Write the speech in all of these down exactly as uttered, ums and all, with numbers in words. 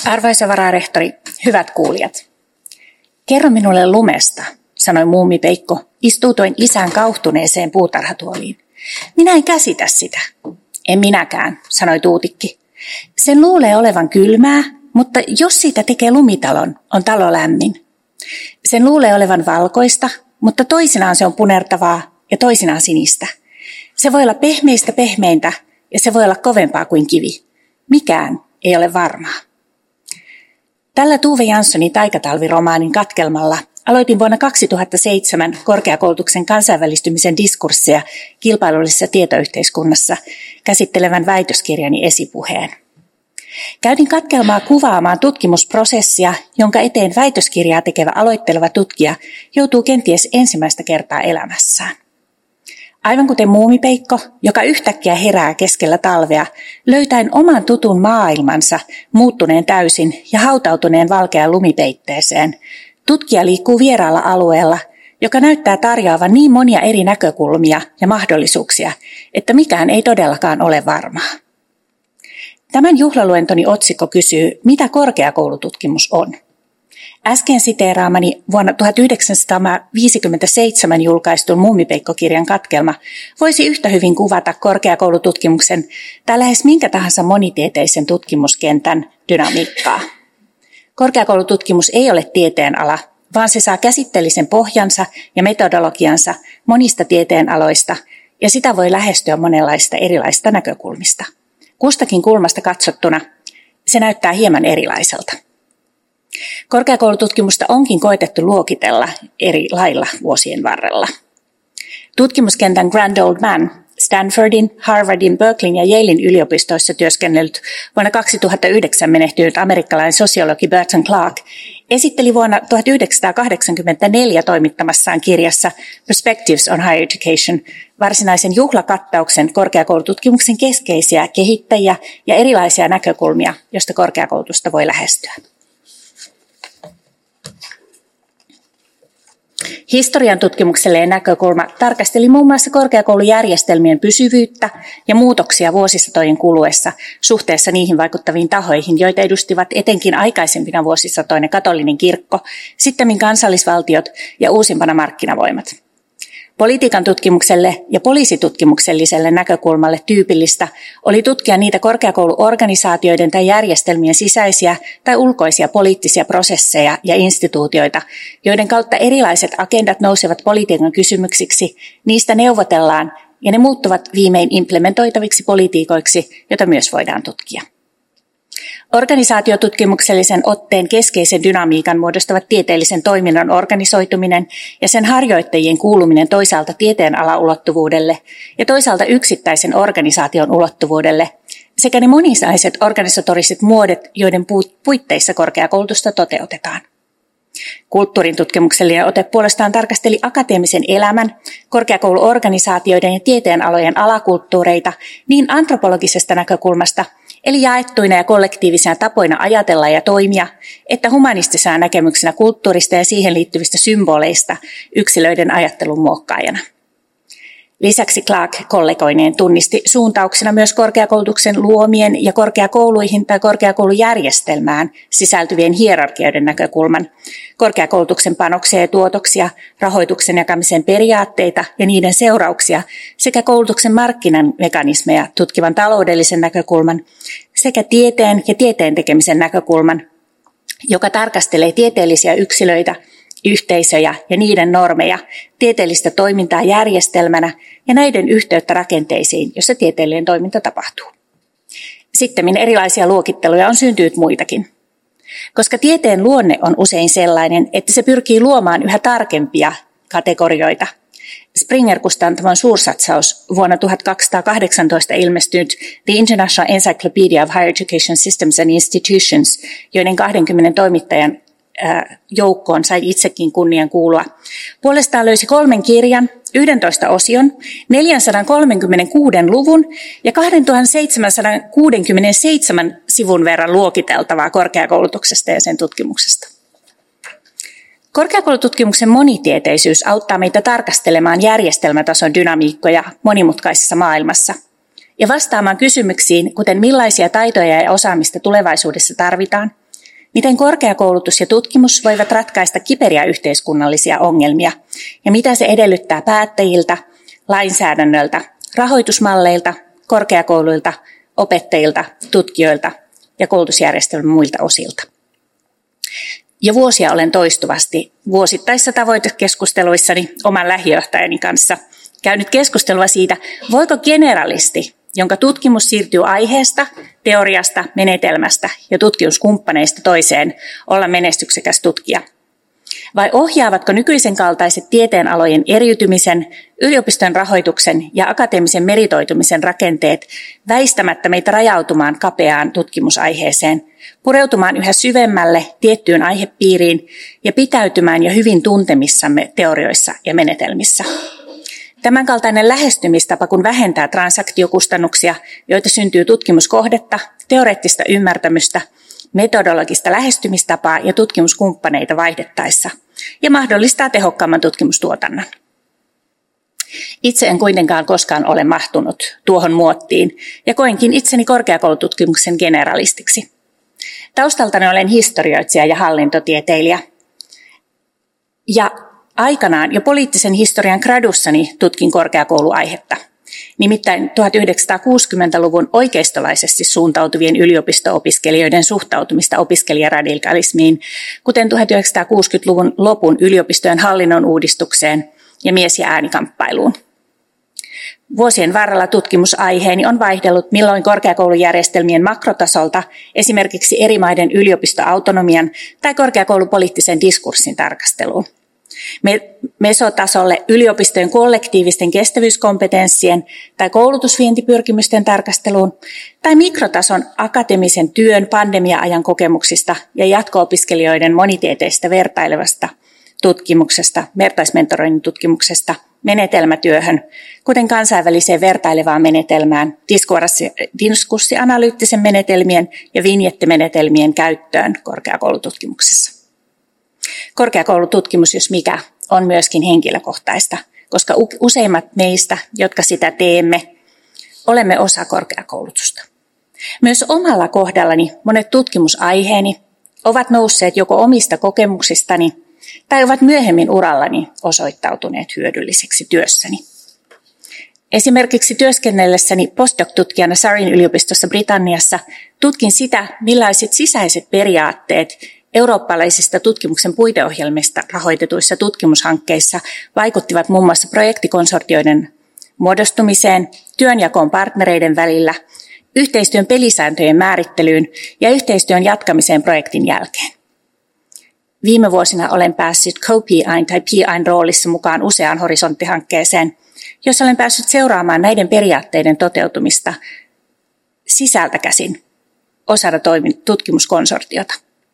Arvoisa vararehtori, hyvät kuulijat. Kerro minulle lumesta, sanoi muumipeikko, istuutoin isän kauhtuneeseen puutarhatuoliin. Minä en käsitä sitä. En minäkään, sanoi Tuutikki. Sen luulee olevan kylmää, mutta jos siitä tekee lumitalon, on talo lämmin. Sen luulee olevan valkoista, mutta toisinaan se on punertavaa ja toisinaan sinistä. Se voi olla pehmeistä pehmeintä ja se voi olla kovempaa kuin kivi. Mikään ei ole varmaa. Tällä Tuve Janssonin taikatalviromaanin katkelmalla aloitin vuonna kaksituhattaseitsemän korkeakoulutuksen kansainvälistymisen diskursseja kilpailullisessa tietoyhteiskunnassa käsittelevän väitöskirjani esipuheen. Käytin katkelmaa kuvaamaan tutkimusprosessia, jonka eteen väitöskirjaa tekevä aloitteleva tutkija joutuu kenties ensimmäistä kertaa elämässään. Aivan kuten muumipeikko, joka yhtäkkiä herää keskellä talvea, löytäen oman tutun maailmansa, muuttuneen täysin ja hautautuneen valkean lumipeitteeseen, tutkija liikkuu vieraalla alueella, joka näyttää tarjoavan niin monia eri näkökulmia ja mahdollisuuksia, että mikään ei todellakaan ole varmaa. Tämän juhlaluentoni otsikko kysyy, mitä korkeakoulututkimus on. Äsken siteeraamani vuonna tuhatyhdeksänsataaviisikymmentäseitsemän julkaistun Muumipeikko-kirjan katkelma voisi yhtä hyvin kuvata korkeakoulututkimuksen tai lähes minkä tahansa monitieteisen tutkimuskentän dynamiikkaa. Korkeakoulututkimus ei ole tieteenala, vaan se saa käsitteellisen pohjansa ja metodologiansa monista tieteenaloista ja sitä voi lähestyä monenlaista erilaisista näkökulmista. Kustakin kulmasta katsottuna se näyttää hieman erilaiselta. Korkeakoulututkimusta onkin koetettu luokitella eri lailla vuosien varrella. Tutkimuskentän Grand Old Man, Stanfordin, Harvardin, Berkeleyn ja Yalein yliopistoissa työskennellyt vuonna kaksituhattayhdeksän menehtynyt amerikkalainen sosiologi Burton Clark esitteli vuonna tuhatyhdeksänsataakahdeksankymmentäneljä toimittamassaan kirjassa Perspectives on Higher Education varsinaisen juhlakattauksen korkeakoulututkimuksen keskeisiä kehittäjiä ja erilaisia näkökulmia, joista korkeakoulutusta voi lähestyä. Historian tutkimuksellinen näkökulma tarkasteli muun muassa korkeakoulujärjestelmien pysyvyyttä ja muutoksia vuosisatojen kuluessa suhteessa niihin vaikuttaviin tahoihin, joita edustivat etenkin aikaisempina vuosisatoina katolinen kirkko, sittemmin kansallisvaltiot ja uusimpana markkinavoimat. Politiikan tutkimukselle ja poliisitutkimukselliselle näkökulmalle tyypillistä oli tutkia niitä korkeakouluorganisaatioiden tai järjestelmien sisäisiä tai ulkoisia poliittisia prosesseja ja instituutioita, joiden kautta erilaiset agendat nousevat politiikan kysymyksiksi, niistä neuvotellaan ja ne muuttuvat viimein implementoitaviksi politiikoiksi, joita myös voidaan tutkia. Organisaatiotutkimuksellisen otteen keskeisen dynamiikan muodostavat tieteellisen toiminnan organisoituminen ja sen harjoittajien kuuluminen toisaalta tieteenalaulottuvuudelle ja toisaalta yksittäisen organisaation ulottuvuudelle sekä ne monisaiset organisatoriset muodot, joiden puitteissa korkeakoulutusta toteutetaan. Kulttuurin tutkimuksellinen ote puolestaan tarkasteli akateemisen elämän, korkeakouluorganisaatioiden ja tieteenalojen alakulttuureita niin antropologisesta näkökulmasta, eli jaettuina ja kollektiivisina tapoina ajatella ja toimia, että humanistisena näkemyksenä kulttuurista ja siihen liittyvistä symboleista yksilöiden ajattelun muokkaajana. Lisäksi Clark kollegoineen tunnisti suuntauksena myös korkeakoulutuksen luomien ja korkeakouluihin tai korkeakoulujärjestelmään sisältyvien hierarkioiden näkökulman, korkeakoulutuksen panoksia ja tuotoksia, rahoituksen jakamisen periaatteita ja niiden seurauksia sekä koulutuksen markkinan mekanismeja tutkivan taloudellisen näkökulman sekä tieteen ja tieteen tekemisen näkökulman, joka tarkastelee tieteellisiä yksilöitä, yhteisöjä ja niiden normeja, tieteellistä toimintaa järjestelmänä ja näiden yhteyttä rakenteisiin, jossa tieteellinen toiminta tapahtuu. Sittemmin erilaisia luokitteluja on syntynyt muitakin. Koska tieteen luonne on usein sellainen, että se pyrkii luomaan yhä tarkempia kategorioita. Springer-kustantaman suursatsaus vuonna tuhatkaksisataakahdeksantoista ilmestynyt The International Encyclopedia of Higher Education Systems and Institutions, joiden kahdenkymmenen toimittajan joukkoon sain itsekin kunnian kuulua. Puolestaan löysi kolmen kirjan, yksitoista osion, neljäsataakolmekymmentäkuusi luvun ja kaksituhattaseitsemänsataakuusikymmentäseitsemän sivun verran luokiteltavaa korkeakoulutuksesta ja sen tutkimuksesta. Korkeakoulututkimuksen monitieteisyys auttaa meitä tarkastelemaan järjestelmätason dynamiikkoja monimutkaisessa maailmassa ja vastaamaan kysymyksiin, kuten millaisia taitoja ja osaamista tulevaisuudessa tarvitaan, Miten korkeakoulutus ja tutkimus voivat ratkaista kiperiä yhteiskunnallisia ongelmia ja mitä se edellyttää päättäjiltä, lainsäädännöltä, rahoitusmalleilta, korkeakouluilta, opettajilta, tutkijoilta ja koulutusjärjestelmän muilta osilta. Jo vuosia olen toistuvasti vuosittaisissa tavoitekeskusteluissani oman lähijohtajani kanssa käynyt keskustelua siitä, voiko generalisti, jonka tutkimus siirtyy aiheesta, teoriasta, menetelmästä ja tutkimuskumppaneista toiseen, olla menestyksekäs tutkija. Vai ohjaavatko nykyisen kaltaiset tieteenalojen eriytymisen, yliopiston rahoituksen ja akateemisen meritoitumisen rakenteet väistämättä meitä rajautumaan kapeaan tutkimusaiheeseen, pureutumaan yhä syvemmälle tiettyyn aihepiiriin ja pitäytymään jo hyvin tuntemissamme teorioissa ja menetelmissä? Tämänkaltainen lähestymistapa, kun vähentää transaktiokustannuksia, joita syntyy tutkimuskohdetta, teoreettista ymmärtämystä, metodologista lähestymistapaa ja tutkimuskumppaneita vaihdettaessa ja mahdollistaa tehokkaamman tutkimustuotannon. Itse en kuitenkaan koskaan ole mahtunut tuohon muottiin ja koinkin itseni korkeakoulututkimuksen generalistiksi. Taustaltani olen historioitsija ja hallintotieteilijä ja aikanaan jo poliittisen historian gradussani tutkin korkeakouluaihetta. Nimittäin tuhatyhdeksänsataakuusikymmentäluvun oikeistolaisesti suuntautuvien yliopisto-opiskelijoiden suhtautumista opiskelijaradikalismiin, kuten tuhatyhdeksänsataakuusikymmentäluvun lopun yliopistojen hallinnon uudistukseen ja mies- ja äänikamppailuun. Vuosien varrella tutkimusaiheeni on vaihdellut milloin korkeakoulujärjestelmien makrotasolta esimerkiksi eri maiden yliopistoautonomian tai korkeakoulupoliittisen diskurssin tarkasteluun. Mesotasolle yliopistojen kollektiivisten kestävyyskompetenssien tai koulutusvientipyrkimysten tarkasteluun tai mikrotason akateemisen työn pandemia-ajan kokemuksista ja jatko-opiskelijoiden monitieteistä vertailevasta tutkimuksesta, vertaismentoroinnin tutkimuksesta, menetelmätyöhön, kuten kansainväliseen vertailevaan menetelmään, diskurssianalyyttisen menetelmien ja vinjettimenetelmien käyttöön korkeakoulututkimuksessa. Korkeakoulututkimus, jos mikä, on myöskin henkilökohtaista, koska useimmat meistä, jotka sitä teemme, olemme osa korkeakoulutusta. Myös omalla kohdallani monet tutkimusaiheeni ovat nousseet joko omista kokemuksistani tai ovat myöhemmin urallani osoittautuneet hyödylliseksi työssäni. Esimerkiksi työskennellessäni postdoc-tutkijana Surreyn yliopistossa Britanniassa tutkin sitä, millaiset sisäiset periaatteet eurooppalaisista tutkimuksen puiteohjelmista rahoitetuissa tutkimushankkeissa vaikuttivat muun muassa projektikonsortioiden muodostumiseen, työnjakoon partnereiden välillä, yhteistyön pelisääntöjen määrittelyyn ja yhteistyön jatkamiseen projektin jälkeen. Viime vuosina olen päässyt co-P I tai P I:n roolissa mukaan useaan horisonttihankkeeseen, jossa olen päässyt seuraamaan näiden periaatteiden toteutumista sisältä käsin osana tutkimuskonsortiota.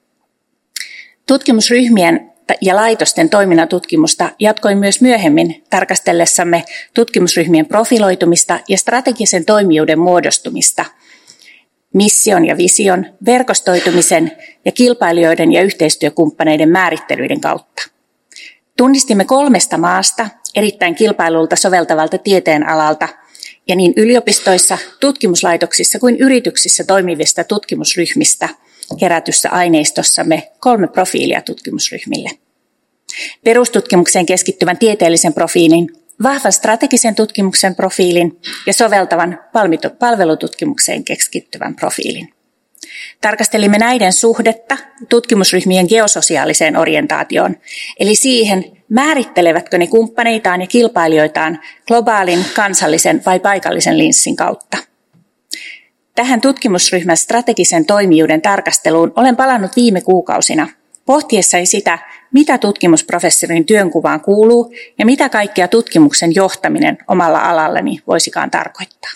Tutkimusryhmien ja laitosten toiminnan tutkimusta jatkoi myös myöhemmin tarkastellessamme tutkimusryhmien profiloitumista ja strategisen toimijuuden muodostumista, mission ja vision, verkostoitumisen ja kilpailijoiden ja yhteistyökumppaneiden määrittelyiden kautta. Tunnistimme kolmesta maasta, erittäin kilpailulta soveltavalta tieteenalalta ja niin yliopistoissa, tutkimuslaitoksissa kuin yrityksissä toimivista tutkimusryhmistä kerätyssä aineistossamme kolme profiilia tutkimusryhmille. Perustutkimukseen keskittyvän tieteellisen profiilin, vahvan strategisen tutkimuksen profiilin ja soveltavan palvelututkimukseen keskittyvän profiilin. Tarkastelimme näiden suhdetta tutkimusryhmien geososiaaliseen orientaatioon, eli siihen, määrittelevätkö ne kumppaneitaan ja kilpailijoitaan globaalin, kansallisen vai paikallisen linssin kautta. Tähän tutkimusryhmän strategisen toimijuuden tarkasteluun olen palannut viime kuukausina pohtiessani sitä, mitä tutkimusprofessorin työnkuvaan kuuluu ja mitä kaikkea tutkimuksen johtaminen omalla alallani voisikaan tarkoittaa.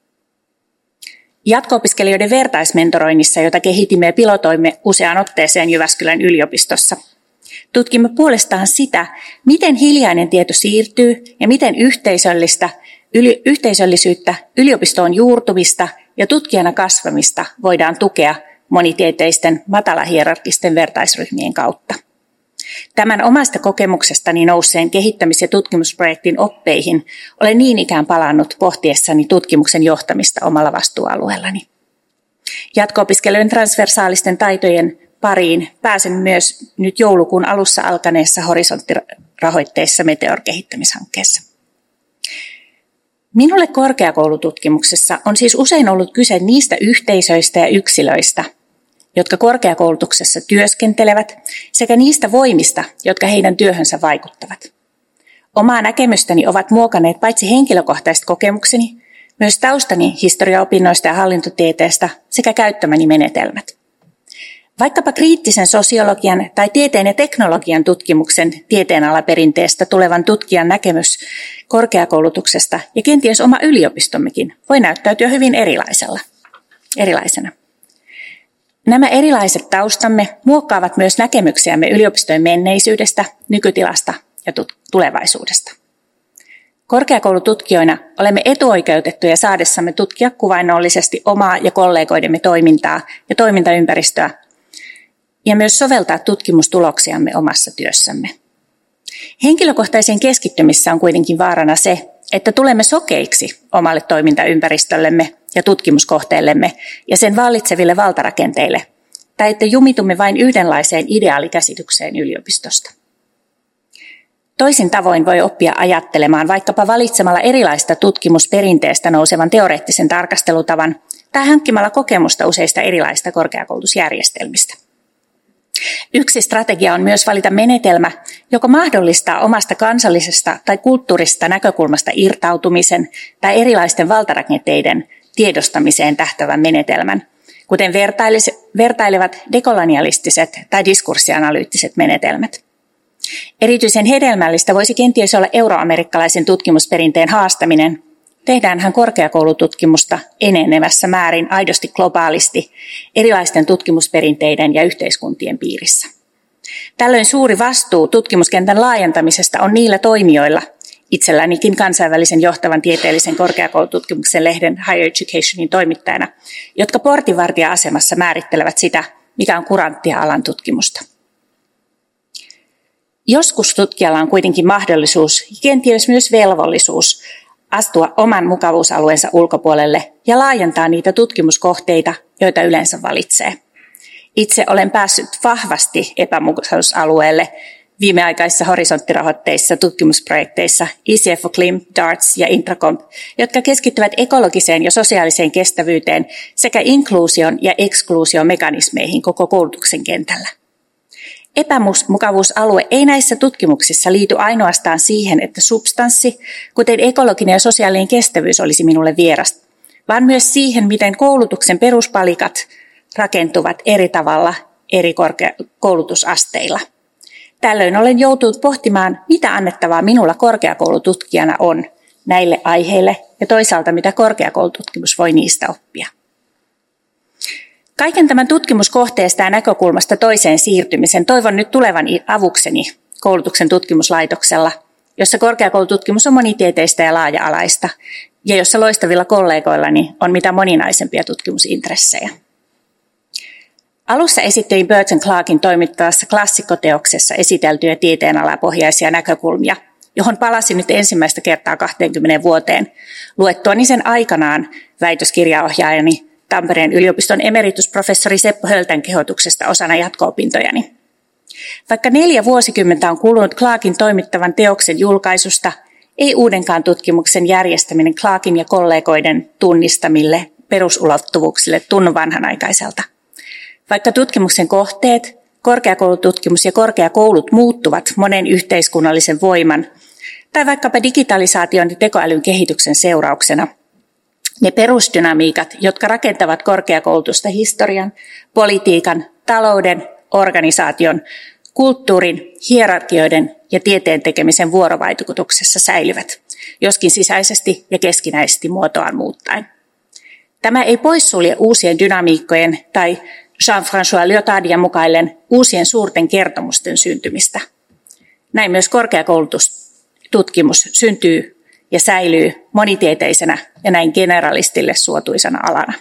Jatko-opiskelijoiden vertaismentoroinnissa, jota kehitimme ja pilotoimme useaan otteeseen Jyväskylän yliopistossa, tutkimme puolestaan sitä, miten hiljainen tieto siirtyy ja miten yhteisöllistä, yli, yhteisöllisyyttä, yliopistoon juurtumista ja tutkijana kasvamista voidaan tukea monitieteisten matalahierarkisten vertaisryhmien kautta. Tämän omasta kokemuksestani nousseen kehittämis- ja tutkimusprojektin oppeihin olen niin ikään palannut pohtiessani tutkimuksen johtamista omalla vastuualueellani. Jatko-opiskelijoiden transversaalisten taitojen pariin pääsen myös nyt joulukuun alussa alkaneessa horisonttirahoitteessa Meteor-kehittämishankkeessa. Minulle korkeakoulututkimuksessa on siis usein ollut kyse niistä yhteisöistä ja yksilöistä, jotka korkeakoulutuksessa työskentelevät, sekä niistä voimista, jotka heidän työhönsä vaikuttavat. Omaa näkemystäni ovat muokanneet paitsi henkilökohtaiset kokemukseni, myös taustani historiaopinnoista ja hallintotieteestä sekä käyttämäni menetelmät. Vaikkapa kriittisen sosiologian tai tieteen ja teknologian tutkimuksen tieteenalaperinteestä tulevan tutkijan näkemys korkeakoulutuksesta ja kenties oma yliopistommekin voi näyttäytyä hyvin erilaisella, erilaisena. Nämä erilaiset taustamme muokkaavat myös näkemyksiämme yliopistojen menneisyydestä, nykytilasta ja tulevaisuudesta. Korkeakoulututkijoina olemme etuoikeutettuja saadessamme tutkia kuvainnollisesti omaa ja kollegoidemme toimintaa ja toimintaympäristöä ja myös soveltaa tutkimustuloksiamme omassa työssämme. Henkilökohtaisen keskittymissä on kuitenkin vaarana se, että tulemme sokeiksi omalle toimintaympäristöllemme ja tutkimuskohteellemme ja sen vallitseville valtarakenteille, tai että jumitumme vain yhdenlaiseen ideaalikäsitykseen yliopistosta. Toisin tavoin voi oppia ajattelemaan vaikkapa valitsemalla erilaista tutkimusperinteestä nousevan teoreettisen tarkastelutavan tai hankkimalla kokemusta useista erilaisista korkeakoulutusjärjestelmistä. Yksi strategia on myös valita menetelmä, joka mahdollistaa omasta kansallisesta tai kulttuurisesta näkökulmasta irtautumisen tai erilaisten valtarakenteiden tiedostamiseen tähtävän menetelmän, kuten vertailevat dekolonialistiset tai diskurssianalyyttiset menetelmät. Erityisen hedelmällistä voisi kenties olla euroamerikkalaisen tutkimusperinteen haastaminen. Tehdäänhän korkeakoulututkimusta enenevässä määrin aidosti globaalisti erilaisten tutkimusperinteiden ja yhteiskuntien piirissä. Tällöin suuri vastuu tutkimuskentän laajentamisesta on niillä toimijoilla, itsellänikin kansainvälisen johtavan tieteellisen korkeakoulututkimuksen lehden Higher Educationin toimittajana, jotka portinvartija-asemassa määrittelevät sitä, mikä on kuranttia alan tutkimusta. Joskus tutkijalla on kuitenkin mahdollisuus ja kenties myös velvollisuus astua oman mukavuusalueensa ulkopuolelle ja laajentaa niitä tutkimuskohteita, joita yleensä valitsee. Itse olen päässyt vahvasti epämukavuusalueelle viimeaikaisissa horisonttirahoitteissa tutkimusprojekteissa E C F for Clim, DARTS ja Intracomp, jotka keskittyvät ekologiseen ja sosiaaliseen kestävyyteen sekä inkluusion ja ekskluusion mekanismeihin koko koulutuksen kentällä. Epämukavuusalue ei näissä tutkimuksissa liity ainoastaan siihen, että substanssi, kuten ekologinen ja sosiaalinen kestävyys olisi minulle vierasta, vaan myös siihen, miten koulutuksen peruspalikat rakentuvat eri tavalla eri koulutusasteilla. Tällöin olen joutunut pohtimaan, mitä annettavaa minulla korkeakoulututkijana on näille aiheille ja toisaalta mitä korkeakoulututkimus voi niistä oppia. Kaiken tämän tutkimuskohteesta ja näkökulmasta toiseen siirtymisen toivon nyt tulevan avukseni koulutuksen tutkimuslaitoksella, jossa korkeakoulututkimus on monitieteistä ja laaja-alaista ja jossa loistavilla kollegoillani on mitä moninaisempia tutkimusintressejä. Alussa esittelin Burton Clarkin toimittavassa klassikkoteoksessa esiteltyjä tieteenalapohjaisia näkökulmia, johon palasin nyt ensimmäistä kertaa kaksikymmentä vuoteen luettuani sen aikanaan väitöskirjaohjaajani Tampereen yliopiston emeritusprofessori Seppo Höltän kehotuksesta osana jatko-opintojani. Vaikka neljä vuosikymmentä on kulunut Clarkin toimittavan teoksen julkaisusta, ei uudenkaan tutkimuksen järjestäminen Clarkin ja kollegoiden tunnistamille perusulottuvuuksille tunnu vanhanaikaiselta. Vaikka tutkimuksen kohteet, korkeakoulututkimus ja korkeakoulut muuttuvat monen yhteiskunnallisen voiman, tai vaikkapa digitalisaation ja tekoälyn kehityksen seurauksena, ne perusdynamiikat, jotka rakentavat korkeakoulutusta historian, politiikan, talouden, organisaation, kulttuurin, hierarkioiden ja tieteen tekemisen vuorovaikutuksessa säilyvät, joskin sisäisesti ja keskinäisesti muotoaan muuttaen. Tämä ei poissulje uusien dynamiikkojen tai Jean-François Lyotardin mukaillen uusien suurten kertomusten syntymistä. Näin myös korkeakoulutustutkimus syntyy ja säilyy monitieteisenä ja näin generalistille suotuisana alana.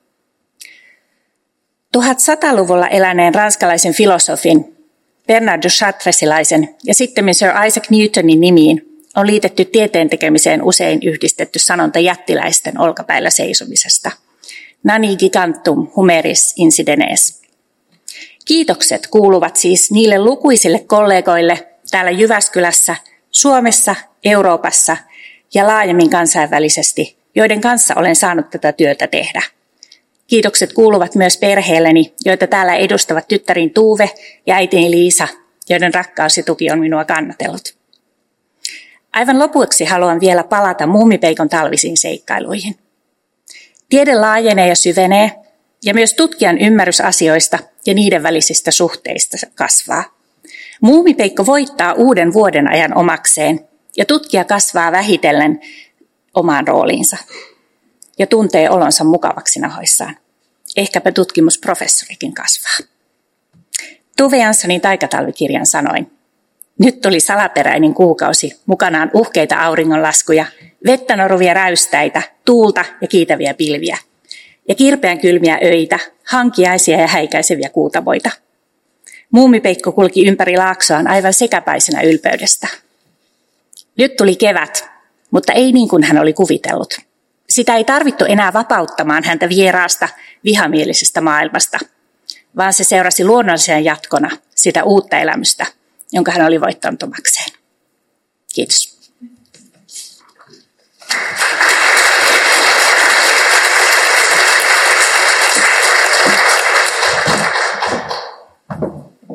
tuhatsataluvulla eläneen ranskalaisen filosofin Bernard de Chartresilaisen ja sitten Sir Isaac Newtonin nimiin on liitetty tieteen tekemiseen usein yhdistetty sanonta jättiläisten olkapäillä seisomisesta. Nani gigantum humeris incidenes. Kiitokset kuuluvat siis niille lukuisille kollegoille täällä Jyväskylässä, Suomessa, Euroopassa ja laajemmin kansainvälisesti, joiden kanssa olen saanut tätä työtä tehdä. Kiitokset kuuluvat myös perheelleni, joita täällä edustavat tyttärin Tuuve ja äitini Liisa, joiden rakkaus ja tuki on minua kannatellut. Aivan lopuksi haluan vielä palata Muumipeikon talvisiin seikkailuihin. Tiede laajenee ja syvenee, ja myös tutkijan ymmärrys asioista ja niiden välisistä suhteista kasvaa. Muumipeikko voittaa uuden vuoden ajan omakseen, ja tutkija kasvaa vähitellen omaan rooliinsa ja tuntee olonsa mukavaksi nahoissaan. Ehkäpä tutkimusprofessorikin kasvaa. Tove Janssonin taikatalvikirjan sanoin. Nyt tuli salaperäinen kuukausi, mukanaan uhkeita auringonlaskuja, vettä noruvia räystäitä, tuulta ja kiitäviä pilviä. Ja kirpeän kylmiä öitä, hankiaisia ja häikäiseviä kuutamoita. Muumipeikko kulki ympäri laaksoaan aivan sekäpäisenä ylpeydestä. Nyt tuli kevät, mutta ei niin kuin hän oli kuvitellut. Sitä ei tarvittu enää vapauttamaan häntä vieraasta, vihamielisestä maailmasta, vaan se seurasi luonnollisena jatkona sitä uutta elämystä, jonka hän oli voittanut omakseen. Kiitos.